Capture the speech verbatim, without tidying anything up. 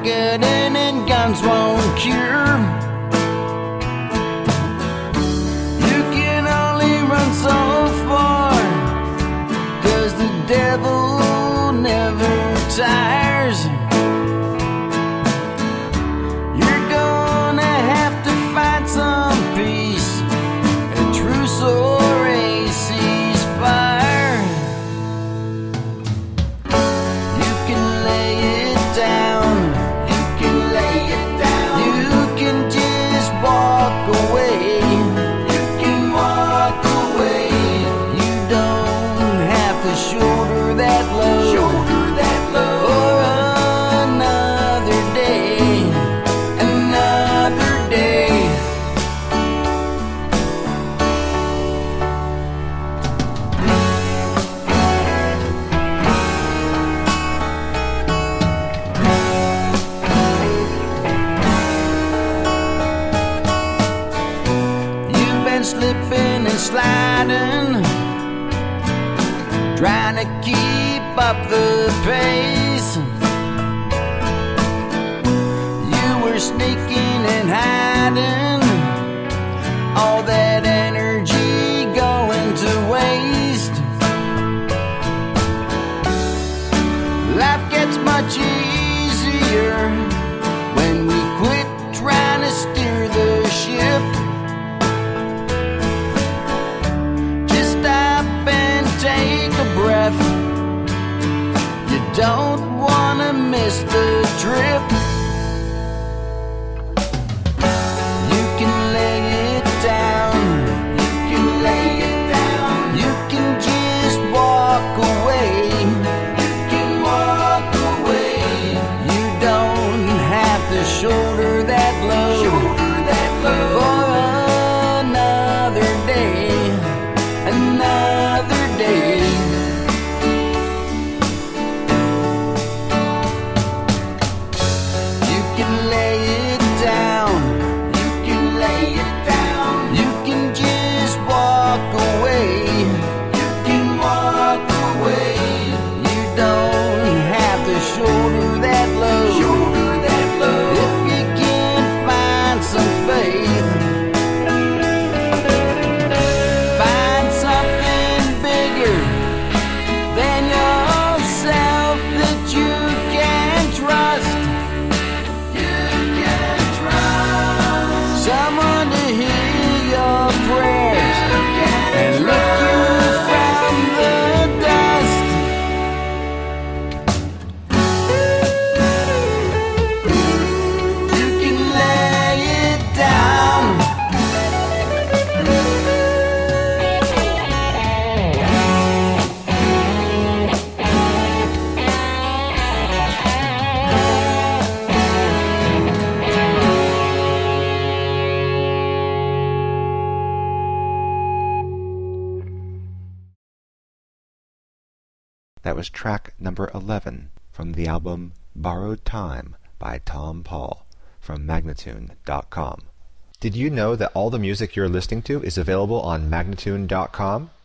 Targeting and guns won't cure. You can only run so far, 'cause the devil never tires. You're gonna have to find some peace, a truce or a ceasefire. You can lay it down, you can lay it down. You can just walk away, you can walk away. You don't have to shoulder that load, shoulder that load for another day, another day. You've been slipping and sliding, trying to keep up the pace. You were sneaking and hiding, all that energy going to waste. Life gets much easier when we quit trying to steer the ship. Just stop and take a breath. You don't wanna miss the trip. You can lay it down, you can lay it down. You can just walk away, you can walk away. You don't have to shoulder that load, shoulder that load for another day, another day. You can lay it down, you can lay it down. You can just walk away, you can walk away. You don't have to shoulder that load, shoulder that load. If you can find some faith, find something bigger than yourself that you can trust. You can trust someone to hear your prayers and lift you from the dust. You can lay it down. That was track number eleven from the album Borrowed Time by Tom Paul from Magnatune dot com. Did you know that all the music you're listening to is available on Magnatune dot com?